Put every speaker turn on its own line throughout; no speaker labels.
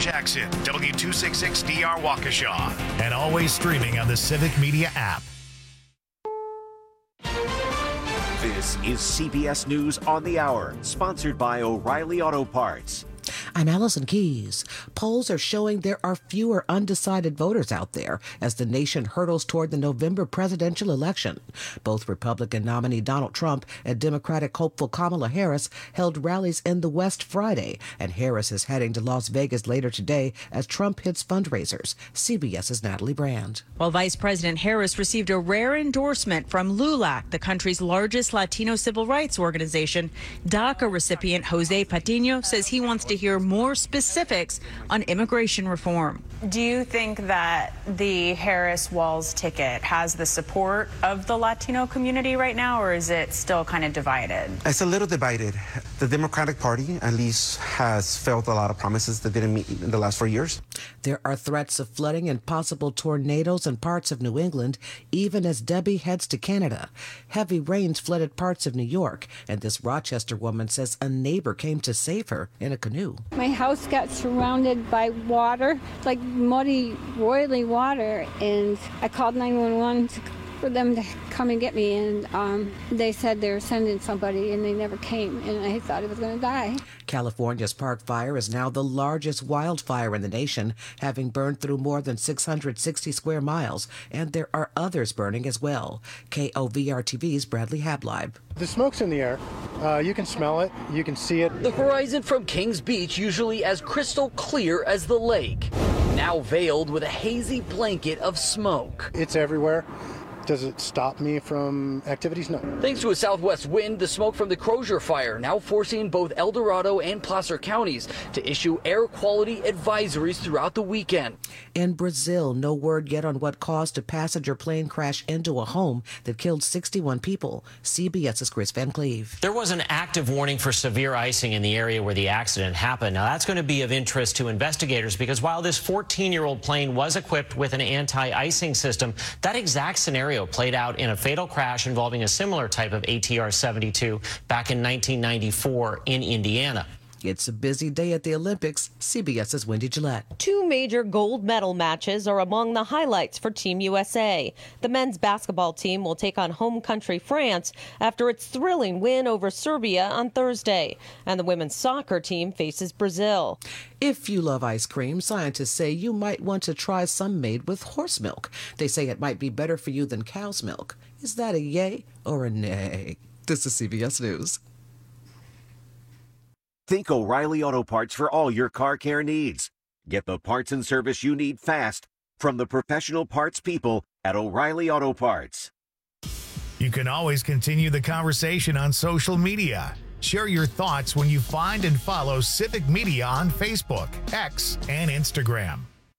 Jackson, W266DR Waukesha, and always streaming on the Civic Media app.
This is CBS News on the Hour, sponsored by O'Reilly Auto Parts.
I'm Allison Keys. Polls are showing there are fewer undecided voters out there as the nation hurtles toward the November presidential election. Both Republican nominee Donald Trump and Democratic hopeful Kamala Harris held rallies in the West Friday, and Harris is heading to Las Vegas later today as Trump hits fundraisers. CBS's Natalie Brand.
While Vice President Harris received a rare endorsement from LULAC, the country's largest Latino civil rights organization, DACA recipient Jose Patino says he wants to hear more specifics on immigration reform.
Do you think that the Harris-Walz ticket has the support of the Latino community right now, or is it still kind of divided?
It's a little divided. The Democratic Party, at least, has failed a lot of promises that didn't meet in the last 4 years.
There are threats of flooding and possible tornadoes in parts of New England, even as Debbie heads to Canada. Heavy rains flooded parts of New York, and this Rochester woman says a neighbor came to save her in a canoe.
My house got surrounded by water, like muddy, roily water, and I called 911 for them to come and get me, and they said they were sending somebody, and they never came, and I thought I was going to die.
California's Park Fire is now the largest wildfire in the nation, having burned through more than 660 square miles, and there are others burning as well. KOVR-TV's Bradley Hableib.
The smoke's in the air. You can smell it. You can see it.
The horizon from Kings Beach, usually as crystal clear as the lake, now veiled with a hazy blanket of smoke.
It's everywhere. Does it stop me from activities? No.
Thanks to a southwest wind, the smoke from the Crozier fire now forcing both El Dorado and Placer counties to issue air quality advisories throughout the weekend.
In Brazil, no word yet on what caused a passenger plane crash into a home that killed 61 people. CBS's Chris Van Cleve.
There was an active warning for severe icing in the area where the accident happened. Now, that's going to be of interest to investigators because while this 14-year-old plane was equipped with an anti-icing system, that exact scenario played out in a fatal crash involving a similar type of ATR-72 back in 1994 in Indiana.
It's a busy day at the Olympics. CBS's Wendy Gillette.
2 major gold medal matches are among the highlights for Team USA. The men's basketball team will take on home country France after its thrilling win over Serbia on Thursday. And the women's soccer team faces Brazil.
If you love ice cream, scientists say you might want to try some made with horse milk. They say it might be better for you than cow's milk. Is that a yay or a nay? This is CBS News.
Think O'Reilly Auto Parts for all your car care needs. Get the parts and service you need fast from the professional parts people at O'Reilly Auto Parts.
You can always continue the conversation on social media. Share your thoughts when you find and follow Civic Media on Facebook, X, and Instagram.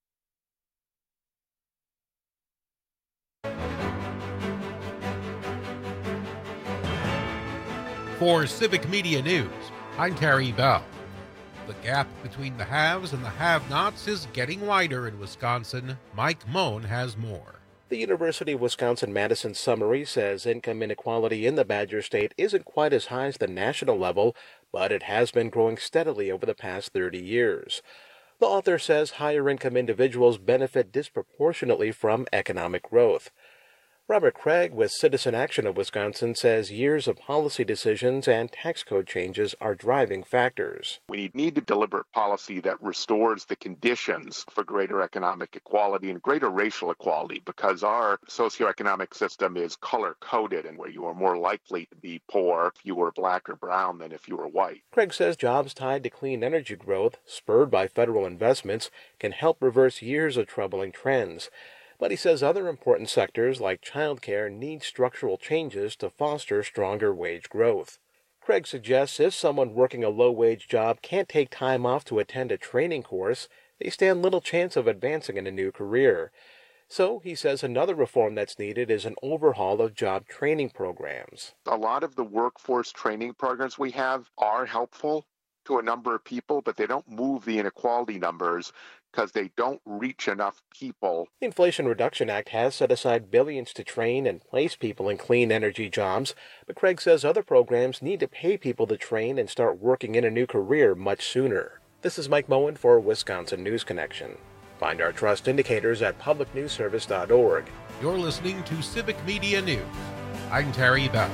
For Civic Media News, I'm Terry Bell. The gap between the haves and the have-nots is getting wider in Wisconsin. Mike Moen has more.
The University of Wisconsin-Madison summary says income inequality in the Badger State isn't quite as high as the national level, but it has been growing steadily over the past 30 years. The author says higher-income individuals benefit disproportionately from economic growth. Robert Craig with Citizen Action of Wisconsin says years of policy decisions and tax code changes are driving factors.
We need to deliver policy that restores the conditions for greater economic equality and greater racial equality, because our socioeconomic system is color-coded, and where you are more likely to be poor if you were black or brown than if you were white.
Craig says jobs tied to clean energy growth, spurred by federal investments, can help reverse years of troubling trends. But he says other important sectors like childcare need structural changes to foster stronger wage growth. Craig suggests if someone working a low-wage job can't take time off to attend a training course, they stand little chance of advancing in a new career. So, he says another reform that's needed is an overhaul of job training programs.
A lot of the workforce training programs we have are helpful to a number of people, but they don't move the inequality numbers because they don't reach enough people.
The Inflation Reduction Act has set aside billions to train and place people in clean energy jobs, but Craig says other programs need to pay people to train and start working in a new career much sooner. This is Mike Moen for Wisconsin News Connection. Find our trust indicators at publicnewsservice.org.
You're listening to Civic Media News. I'm Terry Bell.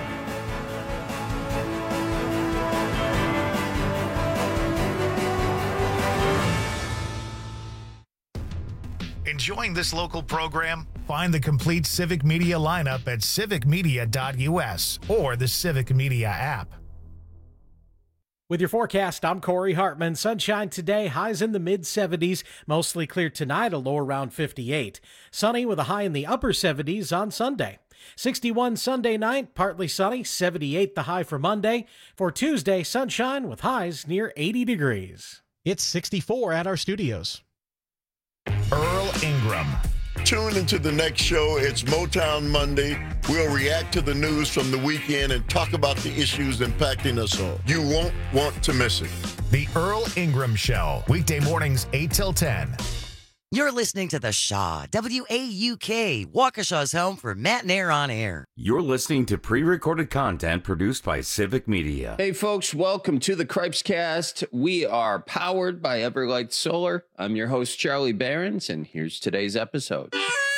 Enjoying this local program? Find the complete Civic Media lineup at civicmedia.us or the Civic Media app.
With your forecast, I'm Corey Hartman. Sunshine today, highs in the mid-70s. Mostly clear tonight, a low around 58. Sunny with a high in the upper 70s on Sunday. 61 Sunday night, partly sunny, 78 the high for Monday. For Tuesday, sunshine with highs near 80 degrees.
It's 64 at our studios.
Earl Ingram.
Tune into the next show. It's Motown Monday. We'll react to the news from the weekend and talk about the issues impacting us all. You won't want to miss it.
The Earl Ingram Show, weekday mornings 8 till 10.
You're listening to The Shaw, WAUK, Waukesha's home for Matt and Air on Air.
You're listening to pre-recorded content produced by Civic Media.
Hey folks, welcome to the Cripescast. We are powered by Everlight Solar. I'm your host, Charlie Behrens, and here's today's episode.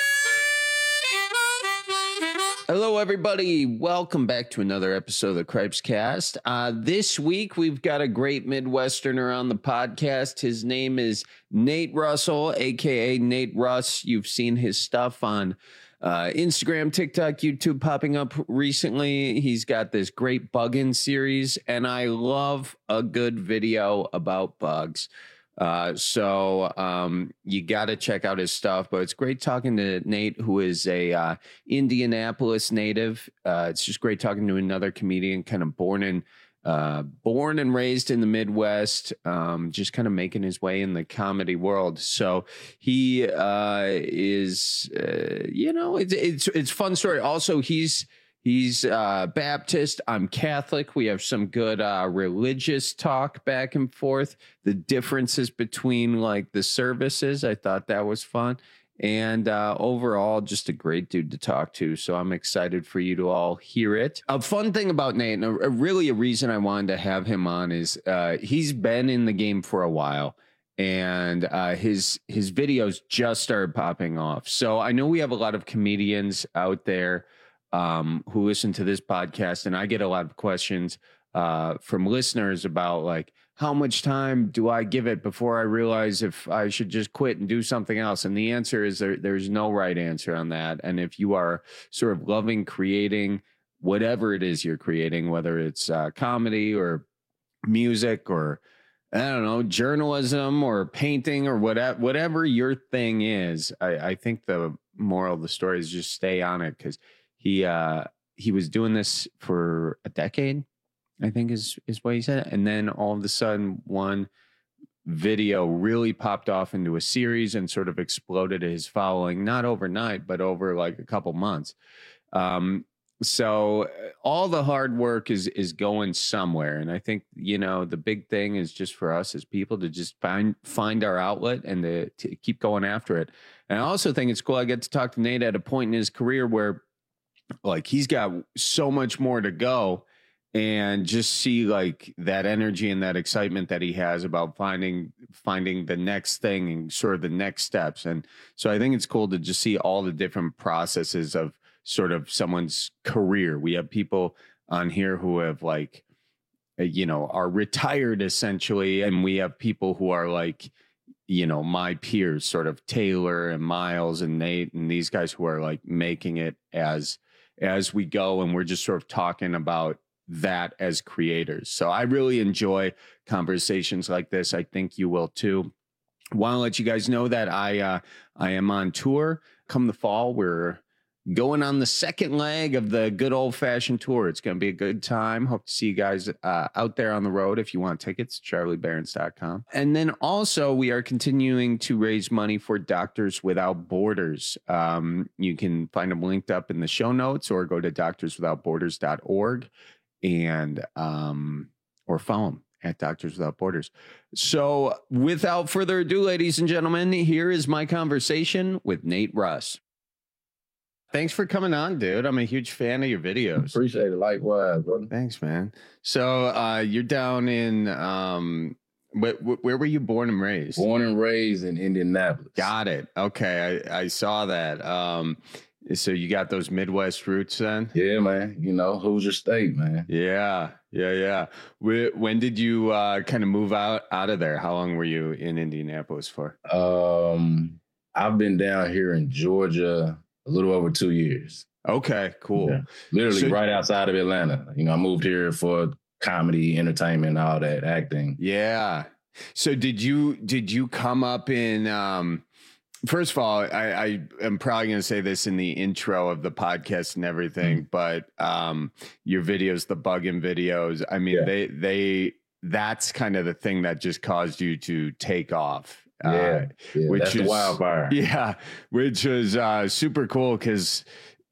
Hello, everybody. Welcome back to another episode of the Cripescast. This week, we've got a great Midwesterner on the podcast. His name is Nate Russell, a.k.a. Nate Russ. You've seen his stuff on Instagram, TikTok, YouTube popping up recently. He's got this great bugging series, and I love a good video about bugs. So you got to check out his stuff, but it's great talking to Nate, who is a Indianapolis native. It's just great talking to another comedian, kind of born and raised in the Midwest, just kind of making his way in the comedy world. So he is, it's a fun story. Also, He's Baptist. I'm Catholic. We have some good religious talk back and forth. The differences between like the services, I thought that was fun. And overall, just a great dude to talk to. So I'm excited for you to all hear it. A fun thing about Nate, and really a reason I wanted to have him on, is he's been in the game for a while. And his videos just started popping off. So I know we have a lot of comedians out there who listen to this podcast, and I get a lot of questions from listeners about like, how much time do I give it before I realize if I should just quit and do something else? And the answer is there's no right answer on that. And if you are sort of loving creating whatever it is you're creating, whether it's comedy or music or, I don't know, journalism or painting or whatever your thing is, I think the moral of the story is just stay on it, because he was doing this for a decade, I think is what he said. And then all of a sudden, one video really popped off into a series and sort of exploded his following, not overnight, but over like a couple months. So all the hard work is going somewhere. And I think, the big thing is just for us as people to just find our outlet and to keep going after it. And I also think it's cool. I get to talk to Nate at a point in his career where like he's got so much more to go, and just see like that energy and that excitement that he has about finding the next thing and sort of the next steps. And so I think it's cool to just see all the different processes of sort of someone's career. We have people on here who have like, are retired essentially. And we have people who are like, my peers, sort of Taylor and Miles and Nate and these guys who are like making it as we go. And we're just sort of talking about that as creators. So I really enjoy conversations like this. I think you will too. Want to let you guys know that I am on tour come the fall. We're going on the second leg of the good old fashioned tour. It's going to be a good time. Hope to see you guys out there on the road. If you want tickets, charliebehrens.com. And then also we are continuing to raise money for Doctors Without Borders. You can find them linked up in the show notes, or go to doctorswithoutborders.org and or follow them at Doctors Without Borders. So without further ado, ladies and gentlemen, here is my conversation with Nate Russ. Thanks for coming on, dude. I'm a huge fan of your videos.
Appreciate it. Likewise, brother.
Thanks, man. So you're down in But where were you born and raised?
Born and raised in Indianapolis.
Got it. Okay, I saw that. So you got those Midwest roots then?
Yeah, man. You know, Hoosier State, man.
Yeah. When did you kind of move out of there? How long were you in Indianapolis for?
I've been down here in Georgia a little over 2 years.
Okay, cool.
Yeah. Literally right outside of Atlanta. You know, I moved here for comedy, entertainment, all that, acting.
Yeah. So did you come up in first of all, I am probably going to say this in the intro of the podcast and everything, but your videos, the Buggin' videos, I mean, that's kind of the thing that just caused you to take off.
Which that's the wildfire.
Yeah, which was super cool because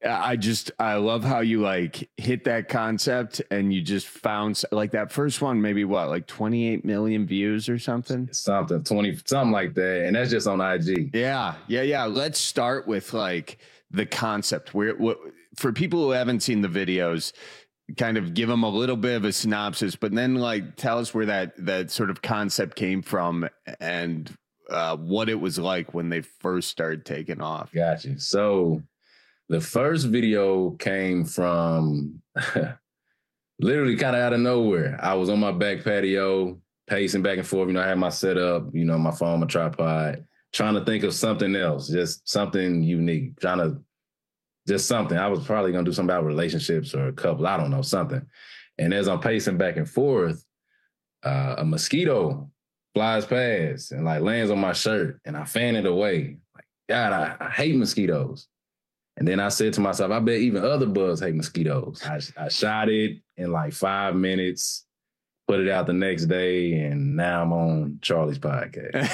I love how you like hit that concept and you just found like that first one, maybe like 28 million views or something,
20, something like that. And that's just on IG.
Yeah. Let's start with like the concept for people who haven't seen the videos, kind of give them a little bit of a synopsis, but then like tell us where that sort of concept came from and what it was like when they first started taking off.
Gotcha. So the first video came from literally kind of out of nowhere. I was on my back patio, pacing back and forth. You know, I had my setup, you know, my phone, my tripod, trying to think of something else, just something unique, just something. I was probably going to do something about relationships or a couple, I don't know, something. And as I'm pacing back and forth, a mosquito flies past and like lands on my shirt and I fan it away. Like, God, I hate mosquitoes. And then I said to myself, I bet even other bugs hate mosquitoes. I shot it in like 5 minutes, put it out the next day, and now I'm on Charlie's podcast.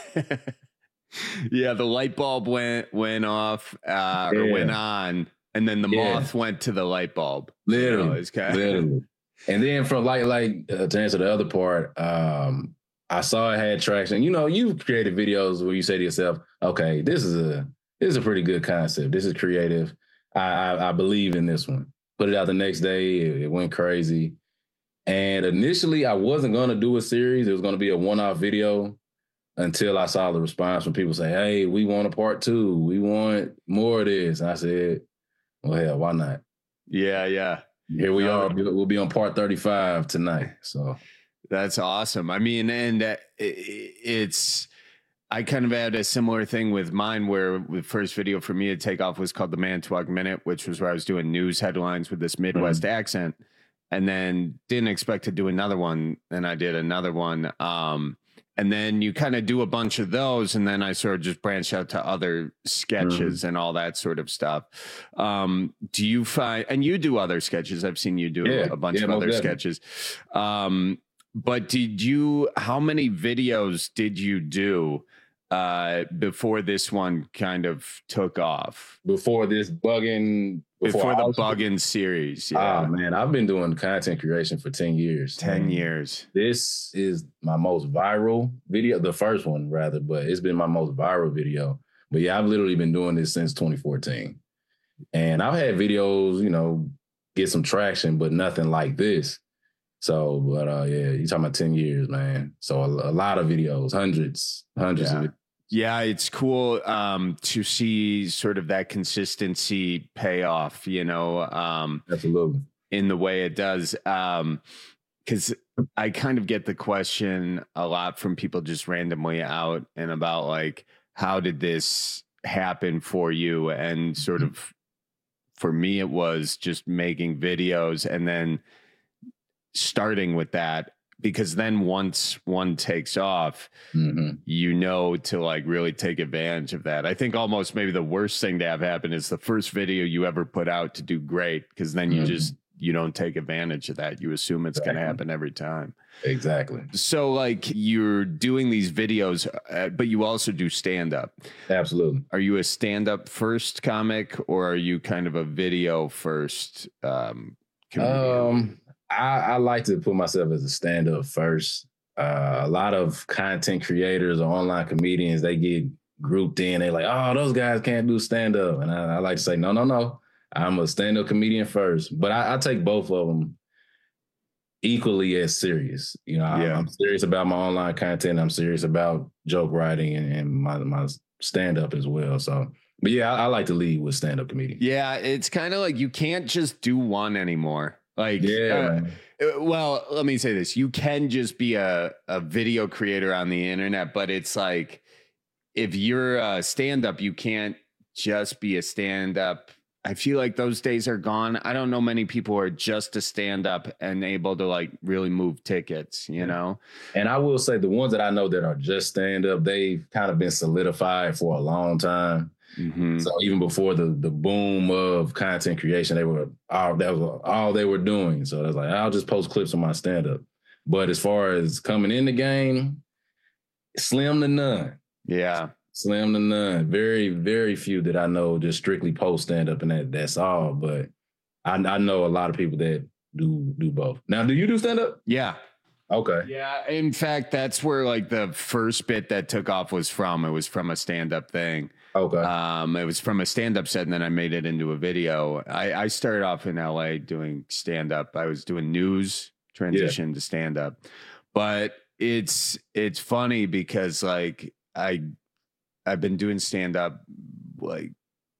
Yeah, the light bulb went off or went on, and then the moth went to the light bulb.
Literally. Literally. And then from to answer the other part, I saw it had traction. You know, you've created videos where you say to yourself, okay, this is a pretty good concept. This is creative. I believe in this one. Put it out the next day. It went crazy. And initially, I wasn't going to do a series. It was going to be a one-off video until I saw the response from people saying, hey, we want a part 2. We want more of this. And I said, well, hell, why not?
Yeah.
Here we are. We'll be on part 35 tonight. So
that's awesome. I mean, and I kind of had a similar thing with mine where the first video for me to take off was called The Manitowoc Minute, which was where I was doing news headlines with this Midwest accent, and then didn't expect to do another one. And I did another one. And then you kind of do a bunch of those. And then I sort of just branched out to other sketches and all that sort of stuff. Do you find, and you do other sketches. I've seen you do a bunch of other sketches. But how many videos did you do before this one kind of took off?
Before this Buggin'?
Before the Buggin' series. Yeah.
Oh, man, I've been doing content creation for 10 years.
10 years.
This is my most viral video, the first one rather, but it's been my most viral video. But yeah, I've literally been doing this since 2014. And I've had videos, you know, get some traction, but nothing like this. So, but yeah, you're talking about 10 years, man. So a lot of videos, hundreds of videos.
Yeah, it's cool to see sort of that consistency pay off, you know,
absolutely,
in the way it does. Because I kind of get the question a lot from people just randomly out and about like, how did this happen for you? And sort of for me, it was just making videos and then starting with that. Because then once one takes off, you know, to like really take advantage of that. I think almost maybe the worst thing to have happen is the first video you ever put out to do great, because then you don't take advantage of that. You assume it's going to happen every time.
Exactly.
So like you're doing these videos, but you also do stand up.
Absolutely.
Are you a stand up first comic or are you kind of a video first comedian?
I like to put myself as a stand-up first. A lot of content creators or online comedians, they get grouped in. They're like, oh, those guys can't do stand-up. And I like to say, no. I'm a stand-up comedian first. But I take both of them equally as serious. You know, I'm serious about my online content. I'm serious about joke writing and my stand-up as well. So, but yeah, I like to lead with stand-up comedian.
Yeah, it's kind of like you can't just do one anymore. Like, well, let me say this. You can just be a video creator on the internet, but it's like, if you're a stand-up, you can't just be a stand-up. I feel like those days are gone. I don't know many people who are just a stand-up and able to like really move tickets, you know?
And I will say the ones that I know that are just stand-up, they've kind of been solidified for a long time. Mm-hmm. So even before the boom of content creation, that was all they were doing. So I was like, I'll just post clips of my stand-up. But as far as coming in the game, slim to none.
Yeah.
Slim to none. Very, very few that I know just strictly post stand-up, and that's all. But I know a lot of people that do both. Now, do you do stand-up?
Yeah.
Okay.
Yeah. In fact, that's where like the first bit that took off was from. It was from a stand-up thing.
Okay.
It was from a stand-up set, and then I made it into a video. I started off in LA doing stand-up. I was doing news, transition to stand-up. But it's funny because like I've been doing stand-up, like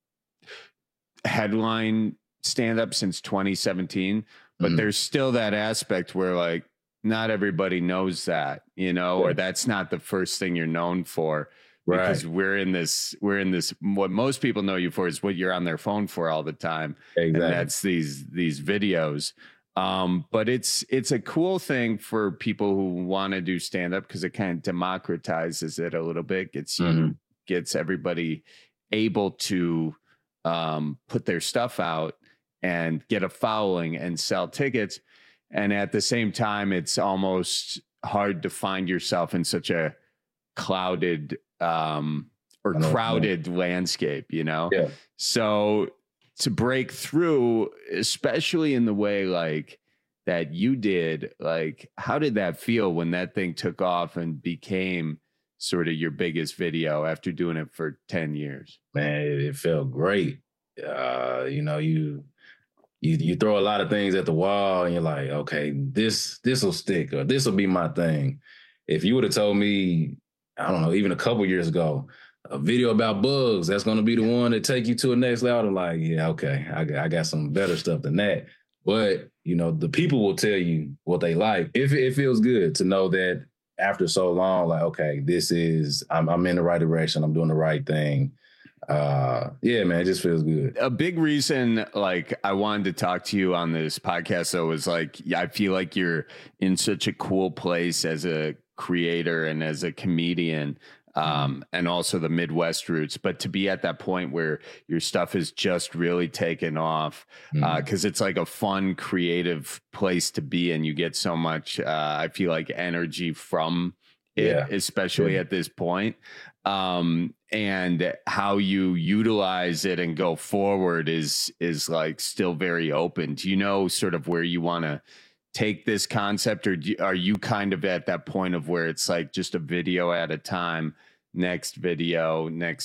headline stand-up since 2017, but there's still that aspect where like not everybody knows that, you know, or that's not the first thing you're known for. Right. Because we're in this, what most people know you for is what you're on their phone for all the time. Exactly. And that's these videos. But it's a cool thing for people who want to do stand-up because it kind of democratizes it a little bit, gets everybody able to put their stuff out and get a following and sell tickets. And at the same time, it's almost hard to find yourself in such a clouded or crowded landscape, you know? Yeah. So to break through, especially in the way like that you did, like, how did that feel when that thing took off and became sort of your biggest video after doing it for 10 years?
Man, it felt great. You know, you throw a lot of things at the wall and you're like, okay, this will stick, or this will be my thing. If you would have told me, I don't know, even a couple years ago, a video about bugs, that's going to be the one that take you to a next level, I'm like, yeah, okay, I got some better stuff than that. But, you know, the people will tell you what they like. It feels good to know that after so long, like, okay, I'm in the right direction. I'm doing the right thing. Yeah, man, it just feels good.
A big reason, like, I wanted to talk to you on this podcast, though, was like, I feel like you're in such a cool place as a creator and as a comedian, and also the Midwest roots, but to be at that point where your stuff is just really taken off, because it's like a fun, creative place to be, and you get so much, I feel like, energy from it, especially at this point. And how you utilize it and go forward is like still very open. Do you know sort of where you want to take this concept, or are you kind of at that point of where it's like just a video at a time, next video,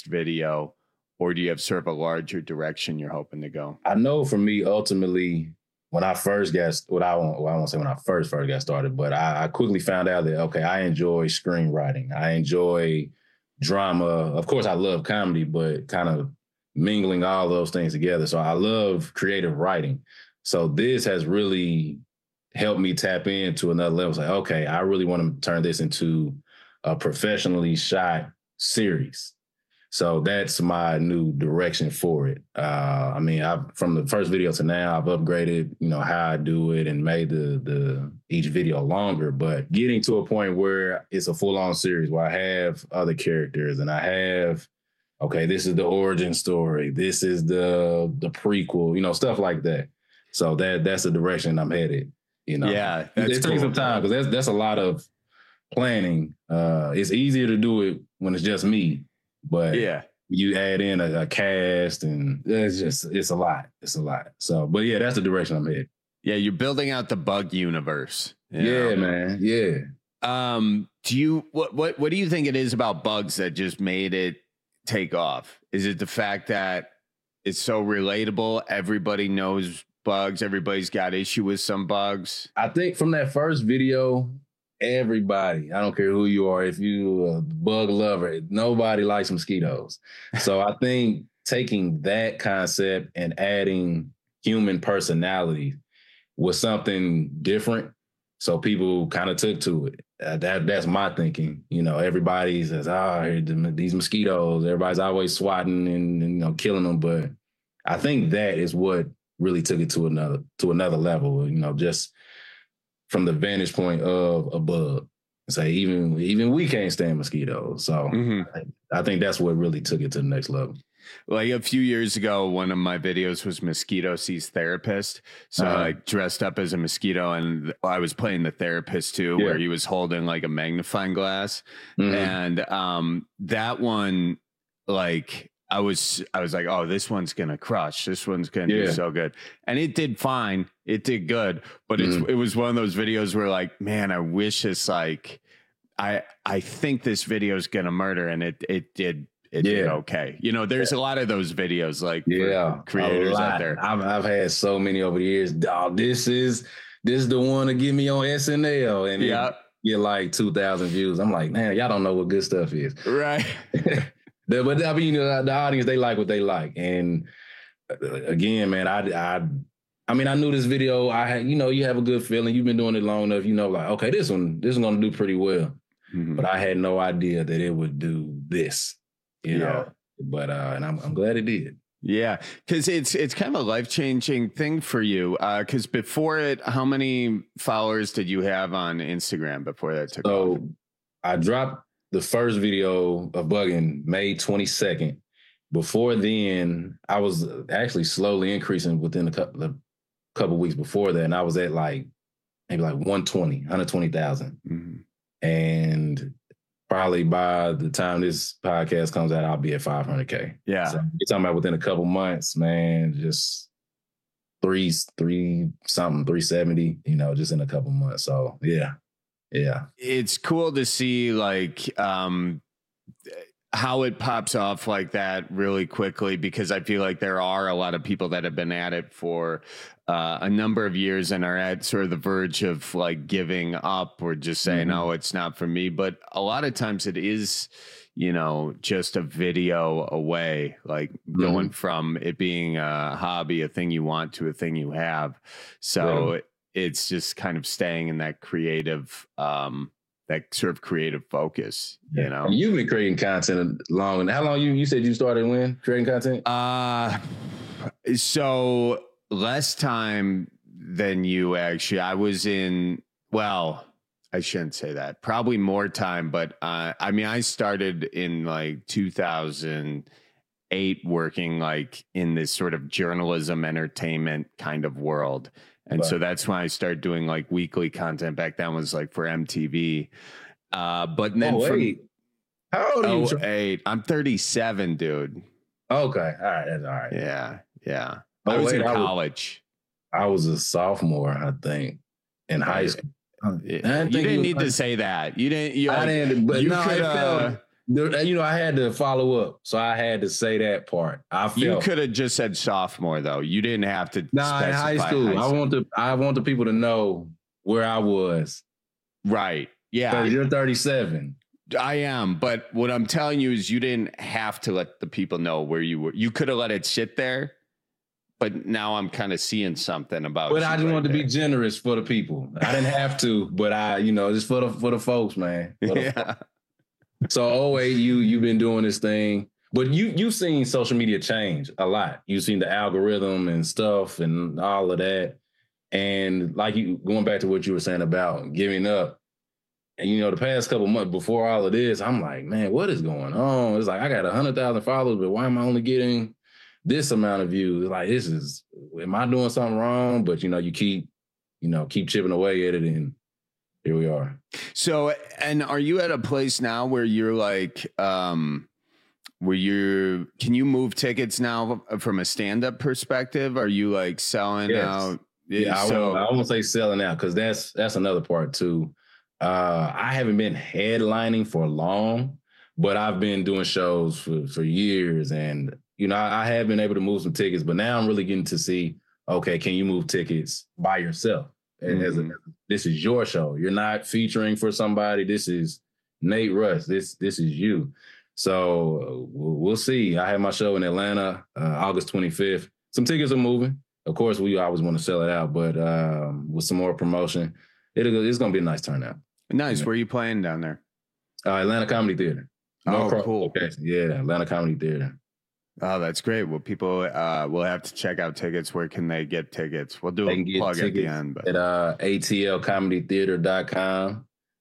or do you have sort of a larger direction you're hoping to go?
I know for me, ultimately, when I first got, I won't say when I first got started, but I quickly found out that, okay, I enjoy screenwriting. I enjoy drama. Of course, I love comedy, but kind of mingling all those things together. So I love creative writing. So this has really helped me tap into another level. It's like, okay, I really want to turn this into a professionally shot series. So that's my new direction for it. I mean, from the first video to now, I've upgraded, you know, how I do it and made the each video longer, but getting to a point where it's a full-on series where I have other characters and I have, okay, this is the origin story, this is the prequel, you know, stuff like that. So that's the direction I'm headed. You know,
yeah,
it takes some time because that's a lot of planning. It's easier to do it when it's just me, but you add in a cast and it's a lot. It's a lot. So, but yeah, that's the direction I'm headed.
Yeah, you're building out the bug universe.
Yeah, man. Yeah.
What do you think it is about bugs that just made it take off? Is it the fact that it's so relatable? Everybody knows bugs. Everybody's got issue with some bugs.
I think from that first video, everybody, I don't care who you are, if you a bug lover, nobody likes mosquitoes. So I think taking that concept and adding human personality was something different. So people kind of took to it. That's my thinking. You know, everybody says, these mosquitoes, everybody's always swatting and you know, killing them. But I think that is what really took it to another level, you know, just from the vantage point of a bug. Say even we can't stand mosquitoes. So I think that's what really took it to the next level.
Like a few years ago, one of my videos was Mosquito Sees Therapist. So I dressed up as a mosquito and I was playing the therapist too, where he was holding like a magnifying glass. And that one, like, I was like, oh, this one's going to crush. This one's going to do so good. And it did fine. It did good. But it was one of those videos where like, man, I wish it's like, I think this video is going to murder. And it did. It did okay. You know, there's a lot of those videos like for creators out there.
I've had so many over the years. Dog, this is the one to get me on SNL. And get like 2,000 views. I'm like, man, y'all don't know what good stuff is.
Right.
But I mean, the audience, they like what they like. And again, man, I mean, I knew this video. I had, you know, you have a good feeling. You've been doing it long enough. You know, like, okay, this is going to do pretty well. But I had no idea that it would do this. You know, but and I'm glad it did.
Yeah, because it's kind of a life-changing thing for you. Because before it, how many followers did you have on Instagram before that took off?
So I dropped the first video of bugging May 22nd. Before then, I was actually slowly increasing within a couple weeks before that, and I was at like maybe like 120,000, and probably by the time this podcast comes out, I'll be at 500K.
Yeah.
So you're talking about within a couple months, man, just 370, you know, just in a couple months. So yeah.
It's cool to see like how it pops off like that really quickly, because I feel like there are a lot of people that have been at it for a number of years and are at sort of the verge of like giving up or just saying, no, it's not for me. But a lot of times it is, you know, just a video away, like going from it being a hobby, a thing you want, to a thing you have. So it's just kind of staying in that creative, that sort of creative focus, you know.
You've been creating content long. How long you said you started when creating content?
So less time than you actually. I was in, well, I shouldn't say that. Probably more time, but I mean, I started in like 2008 working like in this sort of journalism, entertainment kind of world. And so that's when I started doing like weekly content. Back then was like for MTV. But then
how old are you?
08, I'm 37, dude.
Okay. All right. That's all right.
Yeah. I was in college.
I was a sophomore, I think, in high school.
You didn't need to say that. You didn't.
I didn't. But no, it felt, you know, I had to follow up, so I had to say that part.
You could have just said sophomore, though. You didn't have to.
Nah, in high school. I want the people to know where I was.
Right. Yeah.
Because you're 37.
I am, but what I'm telling you is you didn't have to let the people know where you were. You could have let it sit there. But now I'm kind of seeing something about.
But I just wanted to be generous for the people. I didn't have to, but just for the folks, man. So 08, you've been doing this thing, but you've seen social media change a lot. You've seen the algorithm and stuff and all of that, and like you going back to what you were saying about giving up. And you know, the past couple months before all of this, I'm like, man, what is going on? It's like I got 100,000 followers, but why am I only getting this amount of views? Like, am I doing something wrong? But you know, you keep chipping away at it, and here we are.
So, and are you at a place now where you're like, can you move tickets now from a stand-up perspective? Are you like selling out?
Yeah, I won't say selling out, because that's another part too. I haven't been headlining for long, but I've been doing shows for years, and you know, I have been able to move some tickets, but now I'm really getting to see okay, can you move tickets by yourself? This is your show. You're not featuring for somebody. This is Nate Russ. This is you. So we'll see. I have my show in Atlanta, August 25th. Some tickets are moving. Of course, we always want to sell it out, but with some more promotion, it's going to be a nice turnout.
Nice. Where are you playing down there?
Atlanta Comedy Theater.
Cool.
Okay. Yeah, Atlanta Comedy Theater.
Oh, that's great. Well, people will have to check out tickets. Where can they get tickets? We'll do a plug at the end. But. At
atlcomedytheater.com.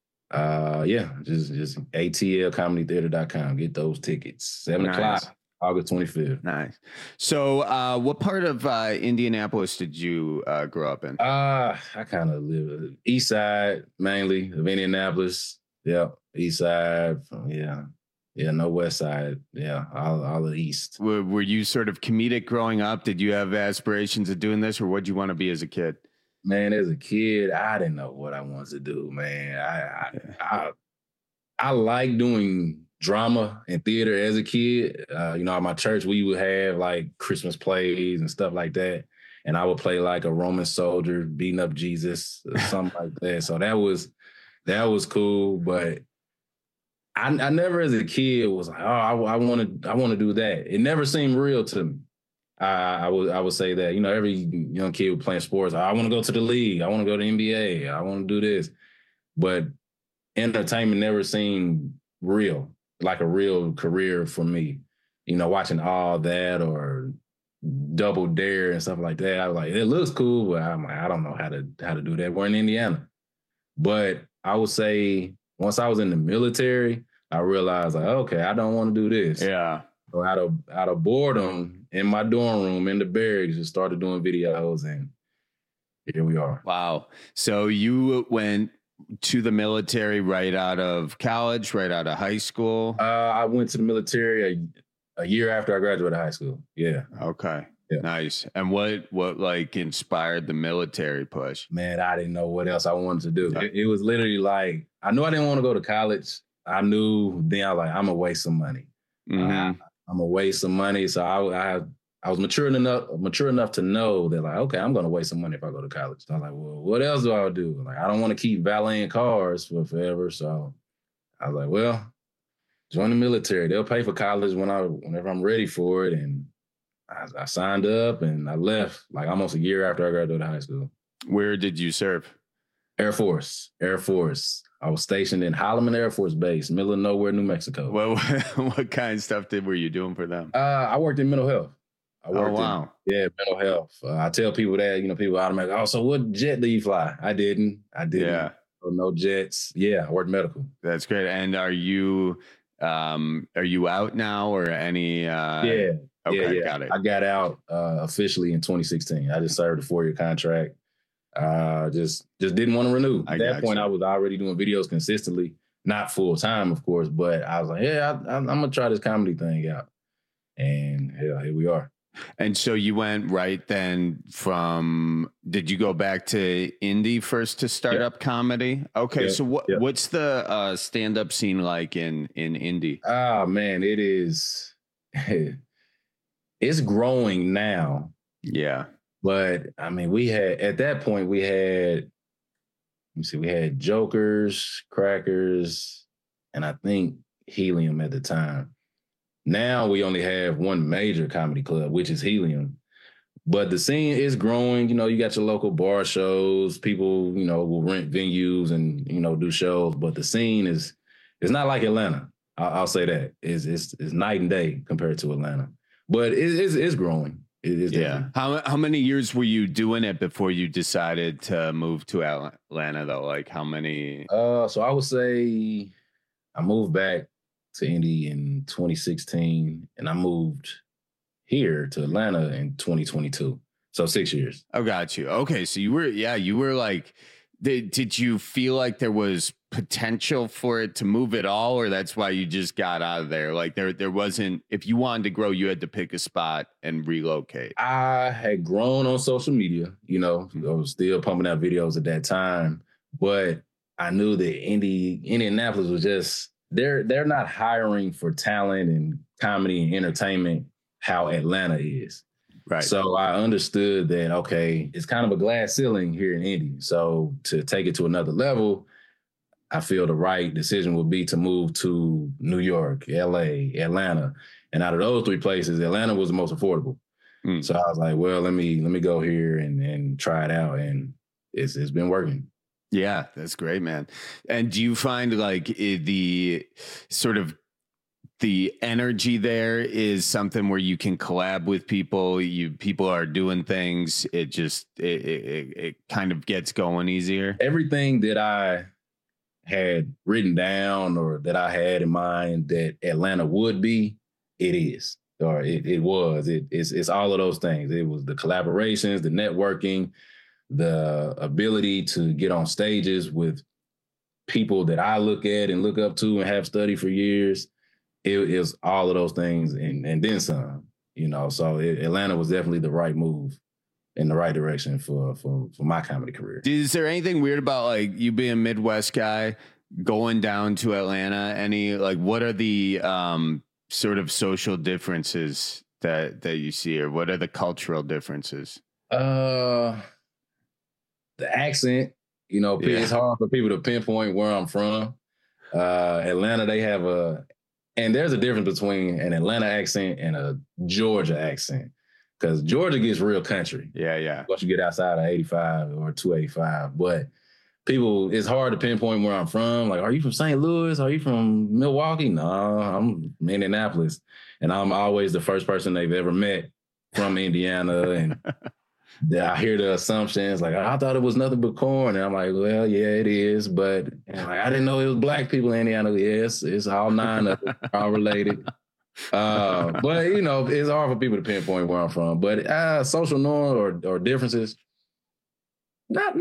Just atlcomedytheater.com. Get those tickets. 7 o'clock, August 25th.
Nice. So what part of Indianapolis did you grow up in?
I kind of live east side, mainly, of Indianapolis. Yeah, east side. Yeah, no west side. Yeah, all the east.
Were you sort of comedic growing up? Did you have aspirations of doing this, or what did you want to be as a kid?
Man, as a kid, I didn't know what I wanted to do, man. I like doing drama and theater as a kid. At my church, we would have like Christmas plays and stuff like that. And I would play like a Roman soldier beating up Jesus or something like that. So that was cool. But I never as a kid was like, I want to do that. It never seemed real to me. I would say that, every young kid was playing sports. I want to go to the league. I want to go to the NBA. I want to do this. But entertainment never seemed real, like a real career for me. Watching all that or Double Dare and stuff like that. I was like, it looks cool, but I'm like, I don't know how to do that. We're in Indiana. But I would say once I was in the military, I realized like, okay, I don't want to do this.
Yeah.
So out of boredom in my dorm room in the barracks, just started doing videos, and here we are.
Wow. So you went to the military right out of college, right out of high school?
I went to the military a year after I graduated high school. Yeah.
Okay. Yeah. Nice. And what like inspired the military push? Man,
I didn't know what else I wanted to do. It was literally like, I knew I didn't want to go to college. I knew then I was like, I'm gonna waste some money.
Mm-hmm.
I'm gonna waste some money. So I was mature enough to know that like, okay, I'm gonna waste some money if I go to college. So I was like, well, what else do I do? Like, I don't want to keep valeting cars for forever. So I was like, well, join the military. They'll pay for college whenever I'm ready for it. And I signed up and I left like almost a year after I graduated high school.
Where did you serve?
Air Force. I was stationed in Holloman Air Force Base, middle of nowhere, New Mexico.
Well, what kind of stuff were you doing for them?
I worked in mental health.
Wow.
Mental health. I tell people that, people automatically, so what jet do you fly? I didn't.
Yeah.
No jets. Yeah, I worked medical.
That's great. And are you out now or any?
Yeah.
Okay,
yeah.
Got it.
I got out officially in 2016. I just served a 4-year contract. Just didn't want to renew. At that point, I was already doing videos consistently, not full time, of course, but I was like, yeah, I'm gonna try this comedy thing out, and yeah, here we are.
And so you went right then did you go back to Indy first to start up comedy? Okay, so what's the stand-up scene like in Indy?
Oh man, it is. It's growing now.
Yeah.
But I mean, we had Jokers, Crackers, and I think Helium at the time. Now we only have one major comedy club, which is Helium. But the scene is growing. You got your local bar shows. People, will rent venues and, do shows. But the scene it's not like Atlanta. I'll say that. It's night and day compared to Atlanta. But it's growing. It is.
Yeah. How many years were you doing it before you decided to move to Atlanta, though? Like how many?
So I would say I moved back to Indy in 2016, and I moved here to Atlanta in 2022. So 6 years.
Oh, got you. Okay. So you were like, did you feel like there was potential for it to move at all, or that's why you just got out of there? Like there wasn't, if you wanted to grow, you had to pick a spot and relocate.
I had grown on social media, I was still pumping out videos at that time, but I knew that Indianapolis was just, they're not hiring for talent and comedy and entertainment how Atlanta is.
Right.
So I understood that, okay, it's kind of a glass ceiling here in Indy. So to take it to another level, I feel the right decision would be to move to New York, LA, Atlanta. And out of those 3 places, Atlanta was the most affordable. So I was like, well, let me go here and try it out. And it's been working.
Yeah, that's great, man. And do you find like the sort of the energy there is something where you can collab with people, people are doing things, it just it kind of gets going easier? Everything that I had written down or that I had in mind that Atlanta would be, it is. Or it was. It's all of those things. It was the collaborations, the networking, the ability to get on stages with people that I look at and look up to and have studied for years. It is all of those things and then some, you know. So Atlanta was definitely the right move in the right direction for my comedy career. Is there anything weird about like you being a Midwest guy going down to Atlanta? Any like what are the sort of social differences that you see, or what are the cultural differences?
The accent, you know, it's hard for people to pinpoint where I'm from. Atlanta, they have and there's a difference between an Atlanta accent and a Georgia accent, because Georgia gets real country.
Yeah.
Once you get outside of 85 or 285, but people, it's hard to pinpoint where I'm from. Like, are you from St. Louis? Are you from Milwaukee? No, I'm Indianapolis. And I'm always the first person they've ever met from Indiana. And I hear the assumptions, like, I thought it was nothing but corn. And I'm like, well, yeah, it is. But I didn't know it was black people in Indiana. Yes, it's all 9 of them, all related. But, you know, it's hard for people to pinpoint where I'm from. But social norms or differences, not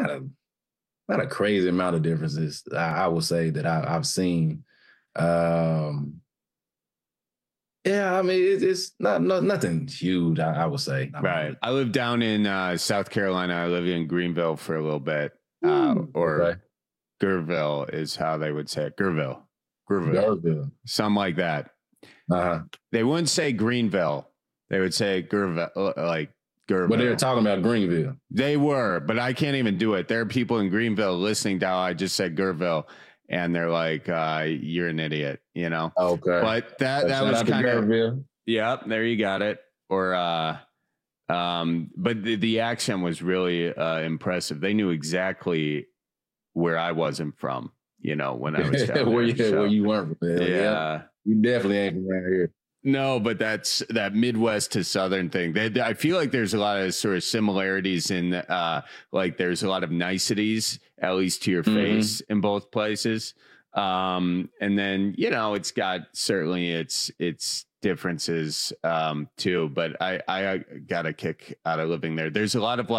a crazy amount of differences, I would say, that I've seen. Yeah, I mean, it's nothing huge, I would say.
Right. I live down in South Carolina. I lived in Greenville for a little bit. Or Gerville is how they would say it. Gerville. Something like that. They wouldn't say Greenville. They would say Gerville, like Gerville.
But they were talking about Greenville.
They were, but I can't even do it. There are people in Greenville listening to how I just said Gerville, and they're like, you're an idiot, you know?
Okay.
But that was kind of, yeah, there you got it. Or, but the accent was really impressive. They knew exactly where I wasn't from, you know, when I was down
where
there.
you weren't from.
Yeah.
You definitely ain't from around here.
No, but that's that Midwest to Southern thing. I feel like there's a lot of sort of similarities in, like there's a lot of niceties, at least to your face in both places. And then, you know, it's got certainly its differences too. But I got a kick out of living there. There's a lot of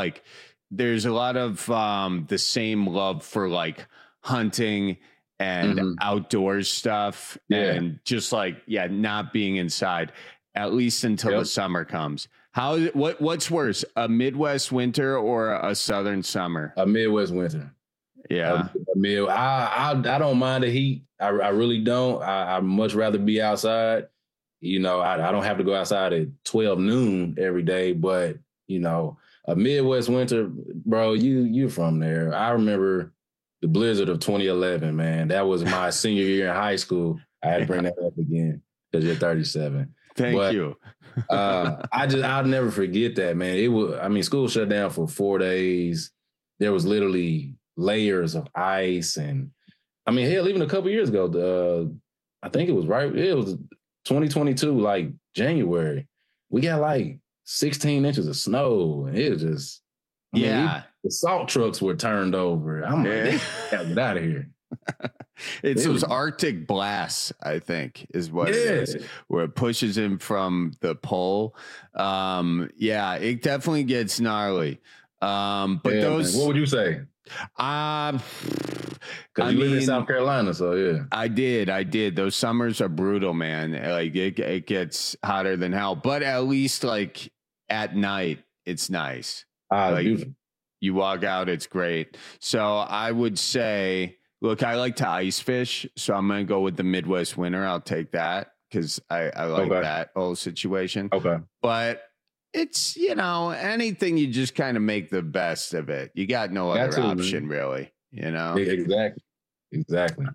the same love for like hunting and outdoors stuff and just like, not being inside, at least until the summer comes. What's worse, a Midwest winter or a Southern summer?
A Midwest winter.
Yeah.
I don't mind the heat. I really don't. I'd much rather be outside. You know, I don't have to go outside at 12 noon every day, but you know, a Midwest winter, bro, you from there. I remember the blizzard of 2011, man. That was my senior year in high school. I had to bring that up again because you're 37.
Thank you.
I'll never forget that, man. School shut down for 4 days. There was literally layers of ice. And hell, even a couple years ago, I think it was 2022, like January. We got like 16 inches of snow. And it was just, the salt trucks were turned over. I'm like, get out of here.
It's those Arctic blasts, I think, is what it is, where it pushes him from the pole. It definitely gets gnarly. But those,
man. What would you say? Because you live in South Carolina, so yeah.
I did. Those summers are brutal, man. Like it gets hotter than hell, but at least like at night, it's nice.
Beautiful.
You walk out, it's great. So I would say, look, I like to ice fish, so I'm going to go with the Midwest winter. I'll take that because I like that whole situation.
Okay.
But it's, anything, you just kind of make the best of it. You got no other option, really,
Exactly.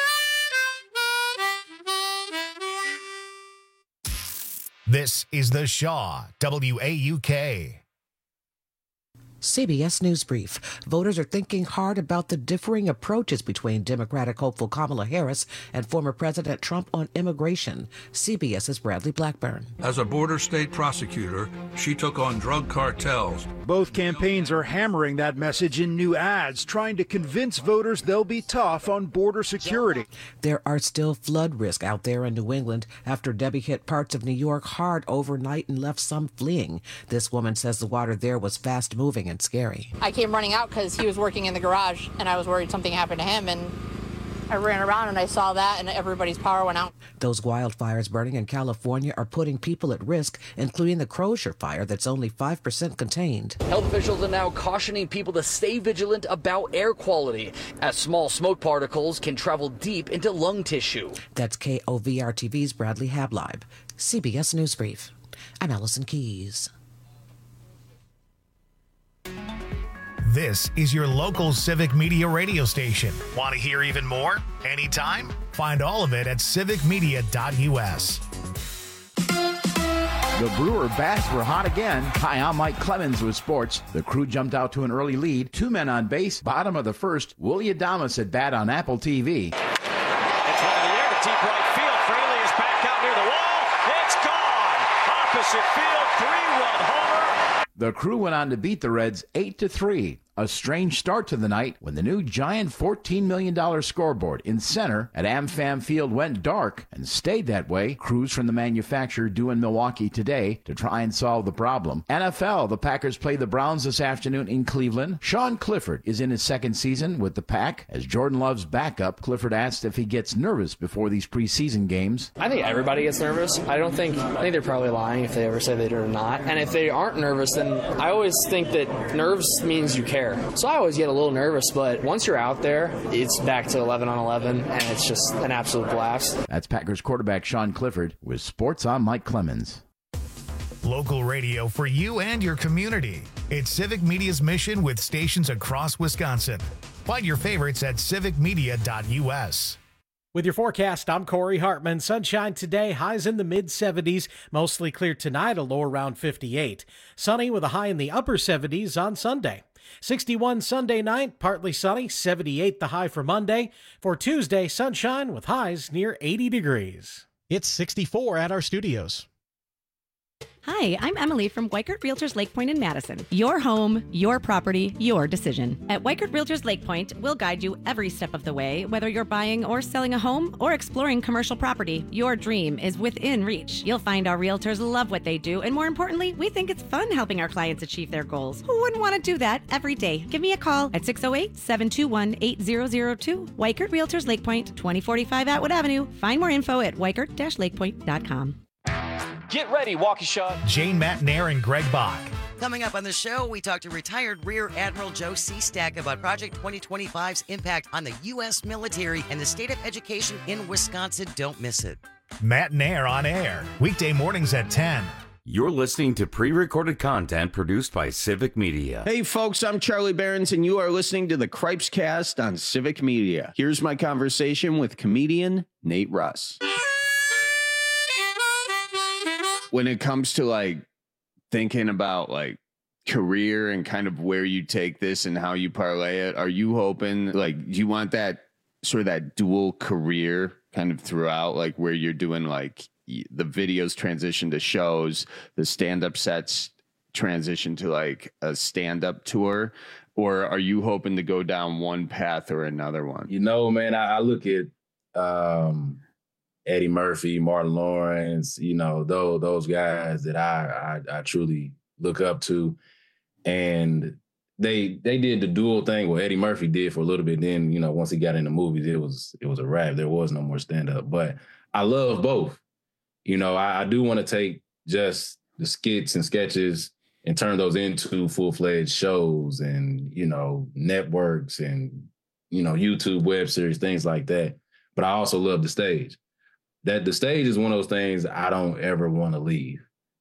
This is the Shaw WAUK.
CBS News Brief. Voters are thinking hard about the differing approaches between Democratic hopeful Kamala Harris and former President Trump on immigration. CBS's Bradley Blackburn.
As a border state prosecutor, she took on drug cartels.
Both campaigns are hammering that message in new ads, trying to convince voters they'll be tough on border security.
There are still flood risks out there in New England after Debbie hit parts of New York hard overnight and left some fleeing. This woman says the water there was fast moving and scary.
I came running out because he was working in the garage and I was worried something happened to him, and I ran around and I saw that and everybody's power went out.
Those wildfires burning in California are putting people at risk, including the Crozier fire that's only 5% contained.
Health officials are now cautioning people to stay vigilant about air quality, as small smoke particles can travel deep into lung tissue.
That's KOVR-TV's Bradley Hableib. CBS News Brief. I'm Allison Keyes.
This is your local Civic Media radio station. Want to hear even more? Anytime? Find all of it at civicmedia.us.
The Brewer bats were hot again. Hi, I'm Mike Clemens with sports. The Crew jumped out to an early lead. 2 men on base. Bottom of the first. Willie Adames at bat on Apple TV.
It's one in the air to deep right field. Fraley is back out near the wall. It's gone. Opposite field. 3-run homer.
The Crew went on to beat the Reds 8-3. A strange start to the night when the new giant $14 million scoreboard in center at AmFam Field went dark and stayed that way. Crews from the manufacturer due in Milwaukee today to try and solve the problem. NFL, the Packers play the Browns this afternoon in Cleveland. Sean Clifford is in his second season with the Pack. As Jordan Love's backup, Clifford asked if he gets nervous before these preseason games.
I think everybody gets nervous. I think they're probably lying if they ever say they do or not. And if they aren't nervous, then I always think that nerves means you care. So I always get a little nervous, but once you're out there, it's back to 11 on 11, and it's just an absolute blast.
That's Packers quarterback Sean Clifford with Sports on Mike Clemens.
Local radio for you and your community. It's Civic Media's mission with stations across Wisconsin. Find your favorites at civicmedia.us.
With your forecast, I'm Corey Hartman. Sunshine today, highs in the mid-70s. Mostly clear tonight, a low around 58. Sunny with a high in the upper 70s on Sunday. 61 Sunday night, partly sunny, 78 the high for Monday. For Tuesday, sunshine with highs near 80 degrees.
It's 64 at our studios.
Hi, I'm Emily from Weikert Realtors Lake Point in Madison. Your home, your property, your decision. At Weikert Realtors Lake Point, we'll guide you every step of the way. Whether you're buying or selling a home or exploring commercial property, your dream is within reach. You'll find our realtors love what they do, and more importantly, we think it's fun helping our clients achieve their goals. Who wouldn't want to do that every day? Give me a call at 608-721-8002. Weikert Realtors Lake Point, 2045 Atwood Avenue. Find more info at weikert-lakepoint.com.
Get ready, Waukesha.
Jane Matnair and Greg Bach.
Coming up on the show, we talked to retired Rear Admiral Joe Seastack about Project 2025's impact on the U.S. military and the state of education in Wisconsin. Don't miss it.
Matnair on air, weekday mornings at 10.
You're listening to pre-recorded content produced by Civic Media.
Hey folks, I'm Charlie Behrens, and you are listening to the Cripes Cast on Civic Media. Here's my conversation with comedian Nate Russ. When it comes to thinking about career and kind of where you take this and how you parlay it, are you hoping do you want that sort of that dual career kind of throughout, where you're doing the videos transition to shows, the stand-up sets transition to a stand-up tour, or are you hoping to go down one path or another one?
Man, I look at Eddie Murphy, Martin Lawrence, those guys that I truly look up to. And they did the dual thing what Eddie Murphy did for a little bit. Then, once he got into movies, it was a wrap. There was no more stand-up. But I love both. I do want to take just the skits and sketches and turn those into full-fledged shows and, networks and, YouTube web series, things like that. But I also love the stage. That the stage is one of those things I don't ever want to leave.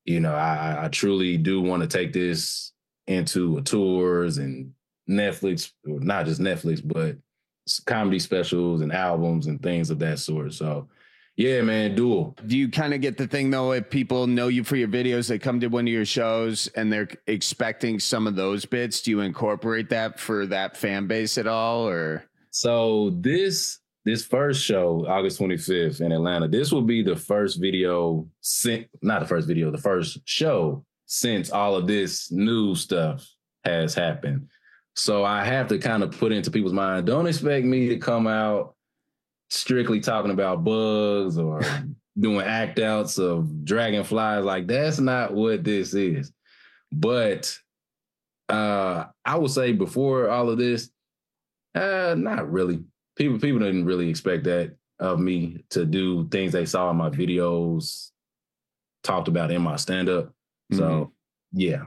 I truly do want to take this into tours and Netflix, or not just Netflix, but comedy specials and albums and things of that sort. So, yeah, man, dual.
Do you kind of get the thing, though, if people know you for your videos, they come to one of your shows and they're expecting some of those bits? Do you incorporate that for that fan base at all? Or
so this first show, August 25th in Atlanta, this will be the first video, the first show since all of this new stuff has happened. So I have to kind of put into people's mind, don't expect me to come out strictly talking about bugs or doing act outs of dragonflies. Like, that's not what this is. But I would say before all of this, not really. People didn't really expect that of me, to do things they saw in my videos, talked about in my stand-up. So yeah,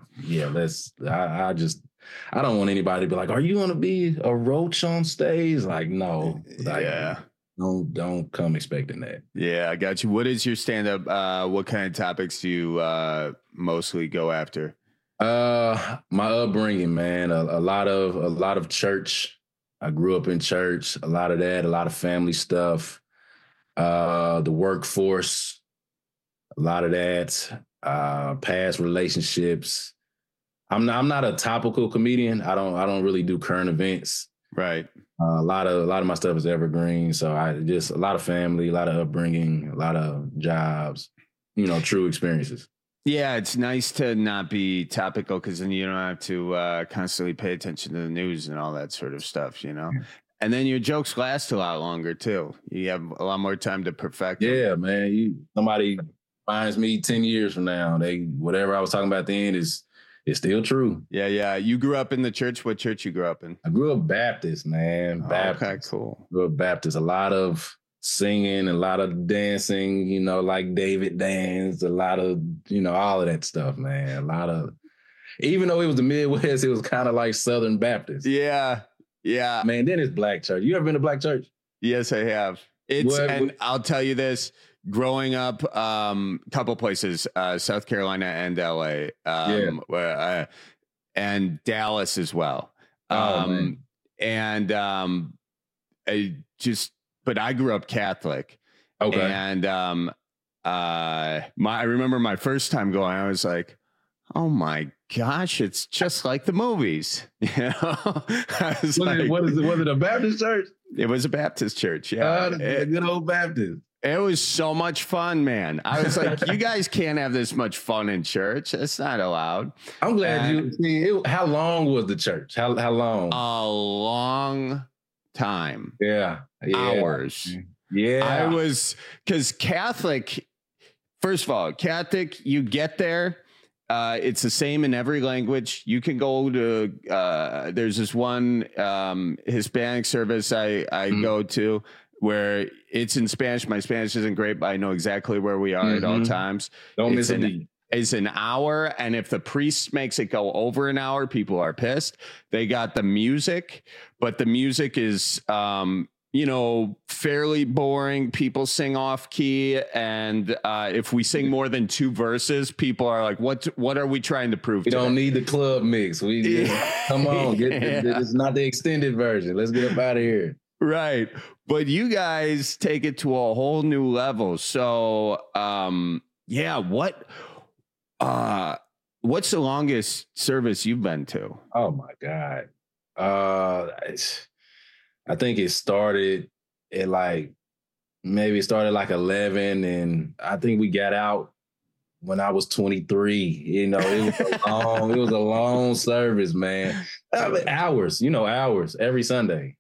I don't want anybody to be like, are you gonna be a roach on stage? Like, no. Don't come expecting that.
Yeah, I got you. What is your stand-up? What kind of topics do you mostly go after?
My upbringing, man. A lot of church. I grew up in church. A lot of that. A lot of family stuff. The workforce. A lot of that. Past relationships. I'm not a topical comedian. I don't really do current events.
Right.
A lot of my stuff is evergreen. So I just, a lot of family, a lot of upbringing, a lot of jobs, true experiences.
Yeah, it's nice to not be topical, because then you don't have to constantly pay attention to the news and all that sort of stuff, And then your jokes last a lot longer too. You have a lot more time to perfect them.
Yeah, man. Somebody finds me 10 years from now, whatever I was talking about then is still true.
Yeah. You grew up in the church. What church you grew up in?
I grew up Baptist, man. Baptist.
Okay, cool.
Grew up Baptist. A lot of singing, a lot of dancing, like David dance, a lot of, all of that stuff, man. A lot of, even though it was the Midwest, it was kind of like Southern Baptist.
Yeah.
Man, then it's black church. You ever been to black church?
Yes, I have. And I'll tell you this. Growing up, couple places, South Carolina and LA, and Dallas as well. But I grew up Catholic.
Okay.
And I remember my first time going, I was like, oh my gosh, it's just like the movies. Was
it a Baptist church?
It was a Baptist church. Yeah.
Good old Baptist.
It was so much fun, man. I was like, you guys can't have this much fun in church. It's not allowed.
I'm glad how long was the church? How long?
A long time.
Yeah.
Hours.
Yeah.
Because Catholic, first of all, Catholic, you get there. It's the same in every language. You can go to, there's this one Hispanic service I go to, where it's in Spanish. My Spanish isn't great, but I know exactly where we are at all times.
Don't miss a beat.
It's an hour, and if the priest makes it go over an hour, people are pissed. They got the music, but the music is, fairly boring. People sing off key, and if we sing more than 2 verses, people are like, "What are we trying to prove?"
We don't need the club mix. We come on, it's not the extended version. Let's get up out of here.
Right. But you guys take it to a whole new level. So, what's the longest service you've been to?
Oh my God. I think it started at maybe 11, and I think we got out when I was 23. It was a long service, man. Hours every Sunday.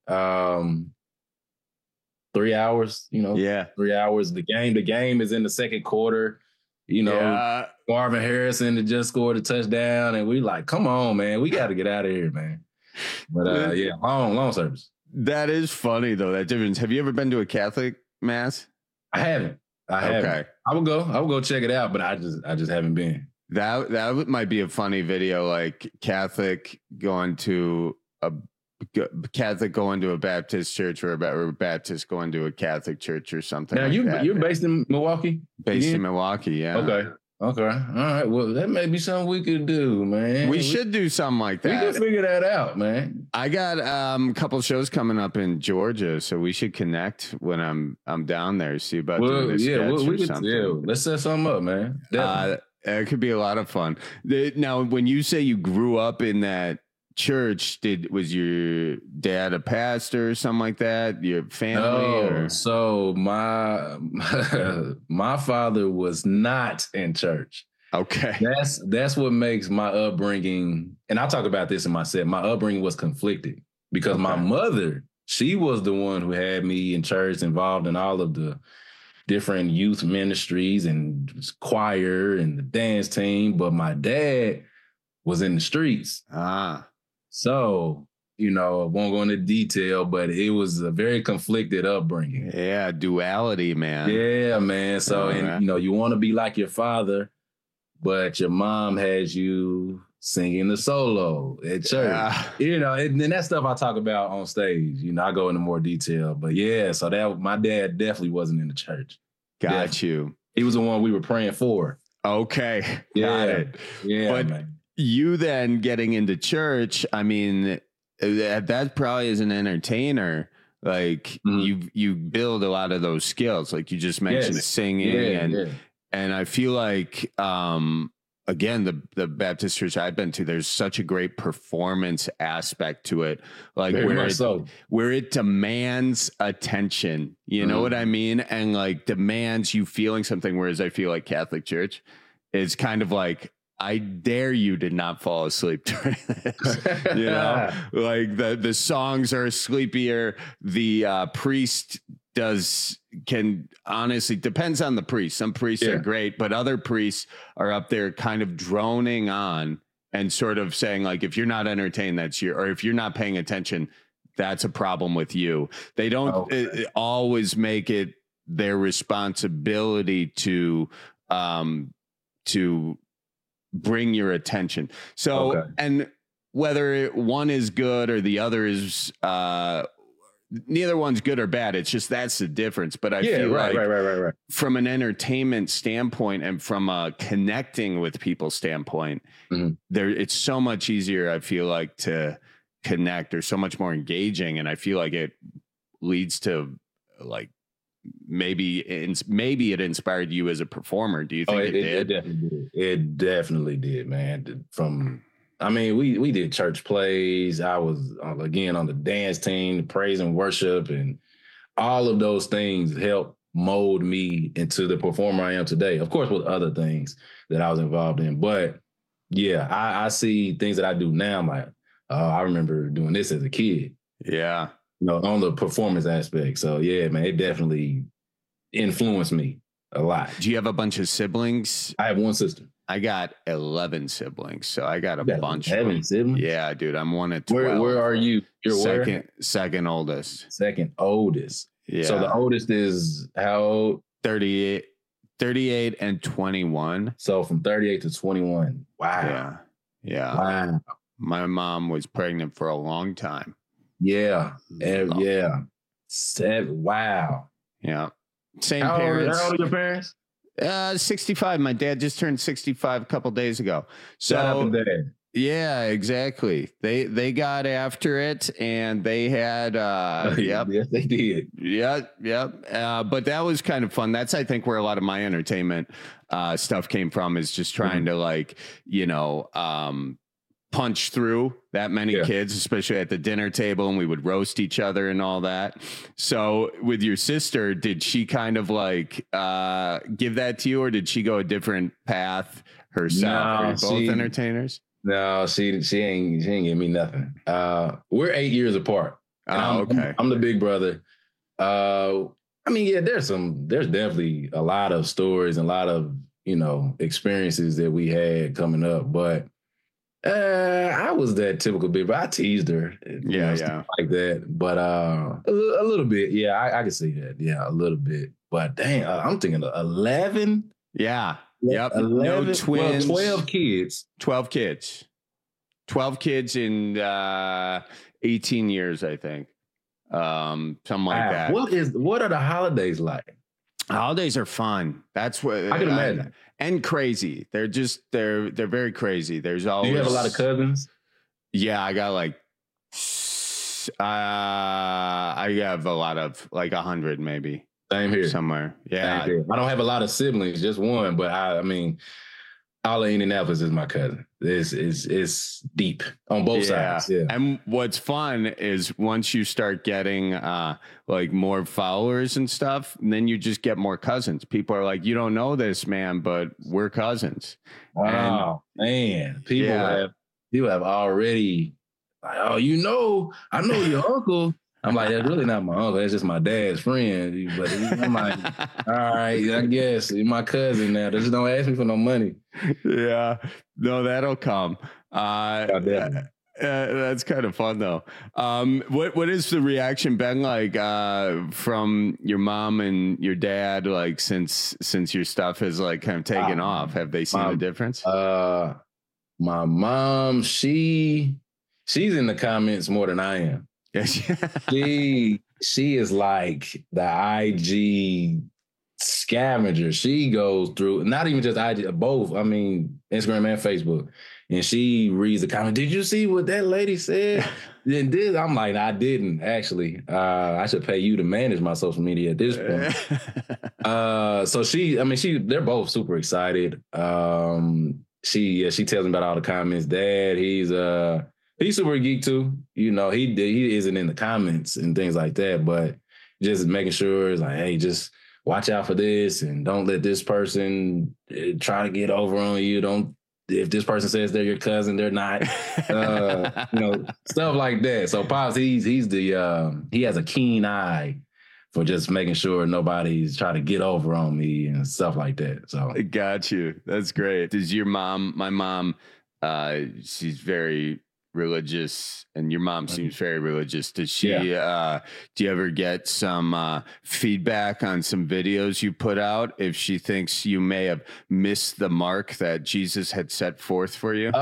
3 hours, 3 hours. The game is in the second quarter. Marvin Harrison had just scored a touchdown, and we like, come on, man, we got to get out of here, man. But long service.
That is funny though, that difference. Have you ever been to a Catholic mass?
I haven't. Okay. I will go check it out, but I just haven't been.
That might be a funny video, like Catholic going to a Baptist church, or a Baptist going to a Catholic church or something.
Now
you're
based in Milwaukee?
In Milwaukee, yeah.
Okay. Okay. All right. Well, that may be something we could do, man.
We should do something like that.
We can figure that out, man.
I got a couple shows coming up in Georgia, so we should connect when I'm down there. See about doing this sketch or something.
Yeah, let's set something up, man.
It could be a lot of fun. Now, when you say you grew up in that church, was your dad a pastor or something like that? Your family?
So my father was not in church.
Okay.
That's what makes my upbringing, and I'll talk about this in my set. My upbringing was conflicted because my mother, she was the one who had me in church, involved in all of the different youth ministries and choir and the dance team, but my dad was in the streets. So, I won't go into detail, but it was a very conflicted upbringing.
Yeah, duality, man.
Yeah, man. So, you want to be like your father, but your mom has you singing the solo at church. And then that stuff I talk about on stage. I go into more detail. But yeah, so my dad definitely wasn't in the church.
Got you.
He was the one we were praying for.
Okay. Got it.
Yeah,
but
man.
You then getting into church, I mean, that probably as an entertainer, like you build a lot of those skills. Like you just mentioned singing and I feel like again, the Baptist church I've been to, there's such a great performance aspect to it. Like where it demands attention, you know what I mean? And like demands you feeling something. Whereas I feel like Catholic church is kind of like, I dare you to not fall asleep during this. Like the songs are sleepier. The priest can honestly, depends on the priest. Some priests are great, but other priests are up there kind of droning on and sort of saying like, if you're not entertained, or if you're not paying attention, that's a problem with you. They don't always make it their responsibility to bring your attention. So, and whether one is good or the other is, neither one's good or bad. It's just, that's the difference. But I feel like from an entertainment standpoint and from a connecting with people standpoint, it's so much easier, I feel like, to connect, or so much more engaging. And I feel like it leads to like, maybe it inspired you as a performer. Do you think it did?
It definitely did. It definitely did, man. We did church plays. I was, again, on the dance team, the praise and worship, and all of those things helped mold me into the performer I am today. Of course, with other things that I was involved in. But yeah, I see things that I do now. I'm like, I remember doing this as a kid.
Yeah.
On the performance aspect. So yeah, man, it definitely influenced me a lot.
Do you have a bunch of siblings?
I have one sister.
I got 11 siblings, so I got a bunch.
11 siblings?
Yeah, dude, I'm one of 12.
Where are you? You're
second oldest.
Second oldest.
Yeah.
So the oldest is how old?
38 and 21.
So from 38 to 21. Wow.
Yeah.
Wow.
My mom was pregnant for a long time.
Yeah. Yeah. Wow.
Yeah. Same parents.
How old are your parents?
65. My dad just turned 65 a couple days ago. So
shout out to Dad.
Yeah, exactly. They got after it, and they had
yes, they did.
Yep. But that was kind of fun. That's, I think, where a lot of my entertainment stuff came from, is just trying to, like, punch through that many kids, especially at the dinner table, and we would roast each other and all that. So with your sister, did she kind of like give that to you, or did she go a different path herself? Are you both entertainers?
No, she ain't give me nothing. We're 8 years apart.
Okay.
I'm the big brother. There's definitely a lot of stories and a lot of, experiences that we had coming up, but I was that typical big brother. I teased her, stuff like that. But a little bit, I can see that. Yeah, a little bit. But dang, I'm thinking 11.
Yeah. Yep. 11, no twins.
12 kids.
12 kids. 12 kids in 18 years, I think. Something like that.
What are the holidays like?
Holidays are fun. That's what
I can imagine.
And crazy. They're very crazy. There's always.
Do you have a lot of cousins?
Yeah, I got like. I have a lot of 100 maybe.
Same here.
Somewhere. Yeah.
Same here. I don't have a lot of siblings, just one, but I mean, all of Indianapolis is my cousin. It's deep on both sides. Yeah.
And what's fun is once you start getting more followers and stuff, and then you just get more cousins. People are like, you don't know this, man, but we're cousins.
Wow, man. People have already like, oh, I know your uncle. I'm like, that's really not my uncle. That's just my dad's friend. But I'm like, all right, I guess you're my cousin now. Just don't ask me for no money.
Yeah, no, that'll come. That's kind of fun though. What is the reaction been like from your mom and your dad? Like since your stuff has kind of taken off, have they seen the difference? My
mom, she's in the comments more than I am. She is like the IG scavenger. She goes through not even just IG, both. I mean, Instagram and Facebook, and she reads the comment. Did you see what that lady said? Then this, I'm like, I didn't actually. I should pay you to manage my social media at this point. So they're both super excited. She tells me about all the comments. Dad, he's super geek too. He isn't in the comments and things like that, but just making sure it's like, hey, just watch out for this and don't let this person try to get over on you. If this person says they're your cousin, they're not, stuff like that. So Pops, he has a keen eye for just making sure nobody's trying to get over on me and stuff like that. So
I got you. That's great. My mom, she's very religious, and your mom seems very religious. Does she do you ever get some feedback on some videos you put out if she thinks you may have missed the mark that Jesus had set forth for you?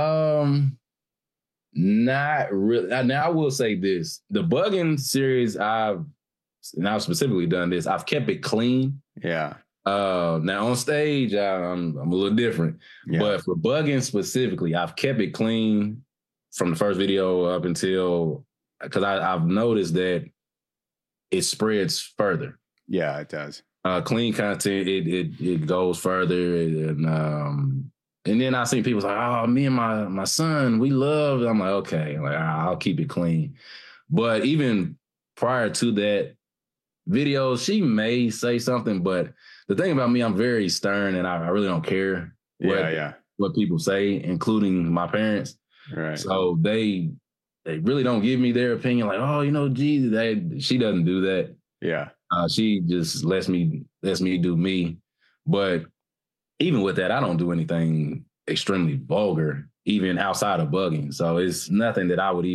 Not really. Now I will say this, the bugging series, I've specifically done this, I've kept it clean.
Now
on stage I'm a little different, but for bugging specifically, I've kept it clean from the first video up until, because I've noticed that it spreads further.
Yeah, it does.
Clean content, it goes further, and then I see people like, oh, me and my son, we love. I'm like, okay, I'll keep it clean. But even prior to that video, she may say something, but the thing about me, I'm very stern, and I really don't care what people say, including my parents.
Right.
So they really don't give me their opinion, like, oh, Jesus. She doesn't do that.
Yeah.
She just lets me do me. But even with that, I don't do anything extremely vulgar, even outside of bugging. So it's nothing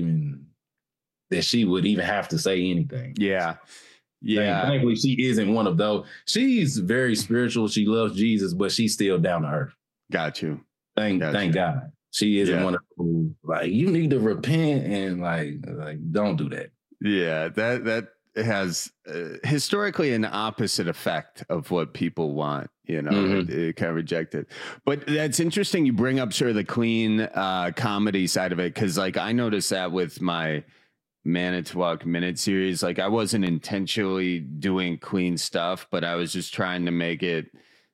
that she would even have to say anything.
Yeah.
Thankfully, she isn't one of those. She's very spiritual. She loves Jesus, but she's still down to earth.
Got you.
Thank God. She isn't one of those, you need to repent and don't do that.
Yeah, that has historically an opposite effect of what people want. It kind of rejected. But that's interesting. You bring up sort of the clean comedy side of it, because I noticed that with my Manitowoc Minute series. I wasn't intentionally doing clean stuff, but I was just trying to make it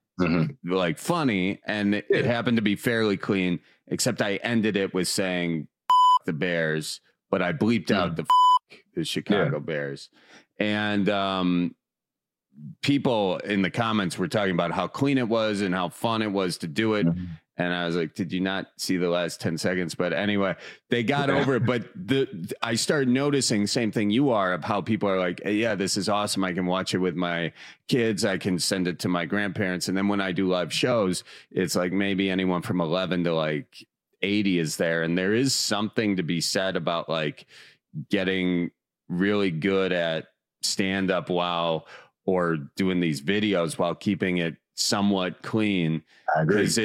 funny, and it happened to be fairly clean. Except I ended it with saying the Bears, but I bleeped out the Chicago Bears. And people in the comments were talking about how clean it was and how fun it was to do it. And I was like, did you not see the last 10 seconds? But anyway, they got over it. But I started noticing, same thing you are, of how people are like, hey, yeah, this is awesome. I can watch it with my kids. I can send it to my grandparents. And then when I do live shows, it's maybe anyone from 11 to 80 is there. And there is something to be said about getting really good at stand up or doing these videos while keeping it somewhat clean.
I agree.
Because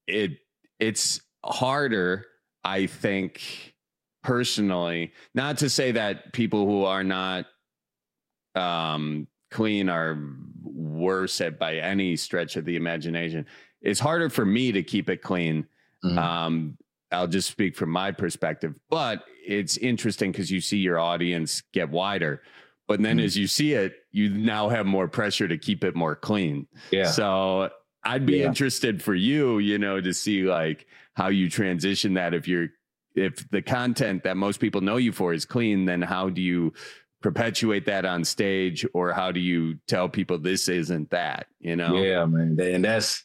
it's harder, I think, personally, not to say that people who are not clean are worse at by any stretch of the imagination. It's harder for me to keep it clean. Mm-hmm. I'll just speak from my perspective, but it's interesting because you see your audience get wider, but then as you see it, you now have more pressure to keep it more clean. Yeah. So I'd be interested for you, to see like how you transition that. If the content that most people know you for is clean, then how do you perpetuate that on stage, or how do you tell people this isn't that,
Yeah, man. And that's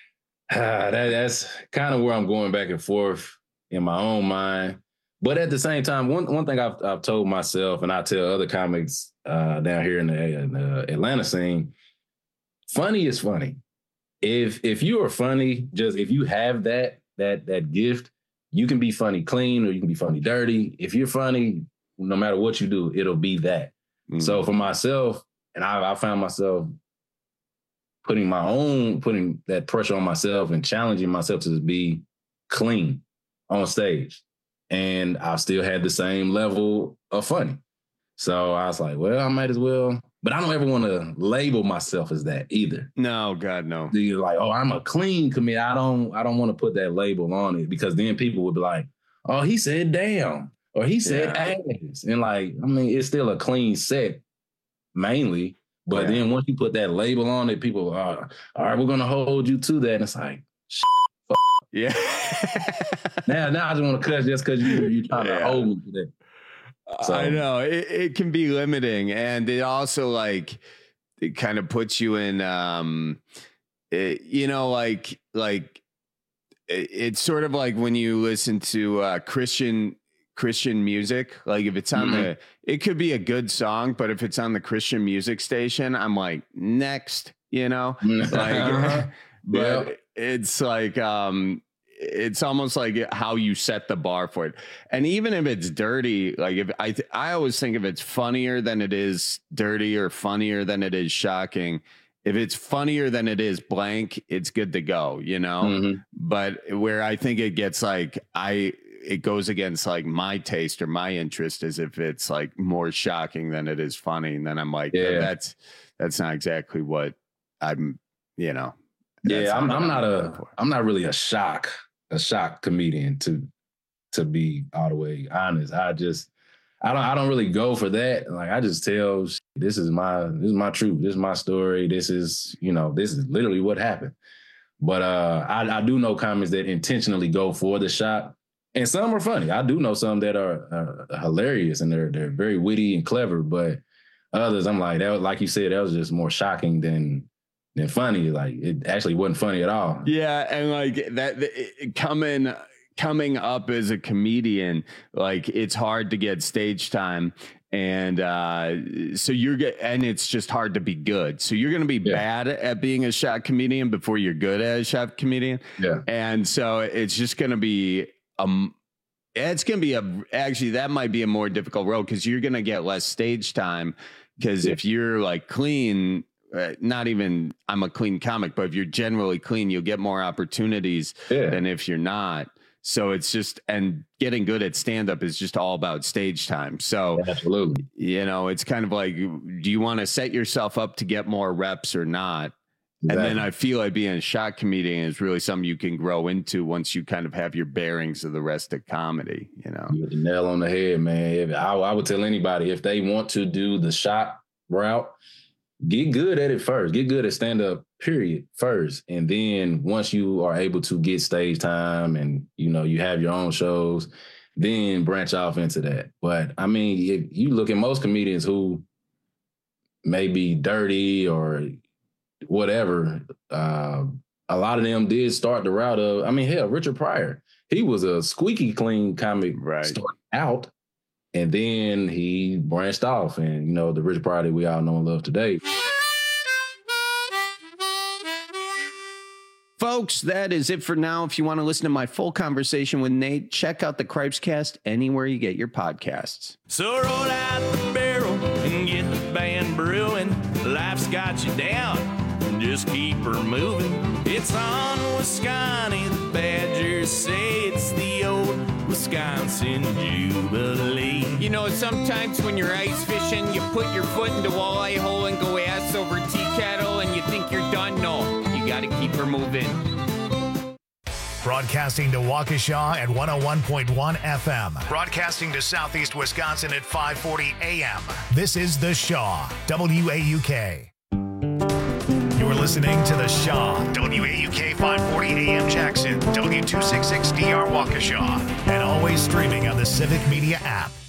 kind of where I'm going back and forth in my own mind. But at the same time, one thing I've told myself, and I tell other comics down here in the Atlanta scene, funny is funny. If you are funny, just if you have that gift, you can be funny clean or you can be funny dirty. If you're funny, no matter what you do, it'll be that. Mm-hmm. So for myself, and I found myself putting that pressure on myself and challenging myself to be clean on stage. And I still had the same level of funny. So I was like, well, I might as well. But I don't ever want to label myself as that either.
No, God, no.
You're like, oh, I'm a clean comedian. I don't want to put that label on it, because then people would be like, oh, he said damn, or he said ass. And like, I mean, it's still a clean set mainly. But then once you put that label on it, people are, all right, we're going to hold you to that. And it's like,
yeah.
now I just want to cut just because you're trying to hold me to that. So.
I know it can be limiting, and it also like it kind of puts you in, it's sort of like when you listen to Christian music. Like if it's on it could be a good song, but if it's on the Christian music station, I'm like next, like, but it's like it's almost like how you set the bar for it. And even if it's dirty, like if I always think if it's funnier than it is dirty or funnier than it is shocking, if it's funnier than it is blank, it's good to go, But where I think it gets like, it goes against like my taste or my interest is if it's like more shocking than it is funny. And then I'm like, that's not exactly what I'm,
I'm not really a shock comedian to be all the way honest. I don't really go for that. Like I just tell this is my truth. This is my story. This is literally what happened. But I do know comics that intentionally go for the shock, and some are funny. I do know some that are hilarious and they're very witty and clever. But others, I'm like that. Like you said, that was just more shocking than funny. Like it actually wasn't funny at all.
Yeah, and like that coming up as a comedian, like it's hard to get stage time, and so and it's just hard to be good. So you're going to be bad at being a shock comedian before you're good at a shock comedian.
Yeah,
and so it's just going to be actually that might be a more difficult road because you're going to get less stage time because if you're like clean. Not even I'm a clean comic, but if you're generally clean, you'll get more opportunities than if you're not. So it's just, and getting good at stand-up is just all about stage time. So
absolutely,
it's kind of like, do you want to set yourself up to get more reps or not? Exactly. And then I feel like being a shock comedian is really something you can grow into once you kind of have your bearings of the rest of comedy,
You hit the nail on the head, man. I would tell anybody if they want to do the shock route, get good at it first. Get good at stand-up, period, first. And then once you are able to get stage time and, you have your own shows, then branch off into that. But, I mean, if you look at most comedians who may be dirty or whatever, a lot of them did start the route of, I mean, hell, Richard Pryor. He was a squeaky clean comic starting out. And then he branched off and, the Richard Pryor that we all know and love today.
Folks, that is it for now. If you want to listen to my full conversation with Nate, check out the Cripescast anywhere you get your podcasts.
So roll out the barrel and get the band brewing. Life's got you down, just keep her moving. It's on Wisconsin, the Badgers say it's the old Wisconsin Jubilee.
Sometimes when you're ice fishing, you put your foot in the walleye hole and go at over tea kettle and you think you're done? No, you gotta keep her moving.
Broadcasting to Waukesha at 101.1 FM. Broadcasting to Southeast Wisconsin at 540 AM. This is The Shaw, WAUK. You're listening to The Shaw, WAUK 540 AM Jackson, W266DR Waukesha, and always streaming on the Civic Media app.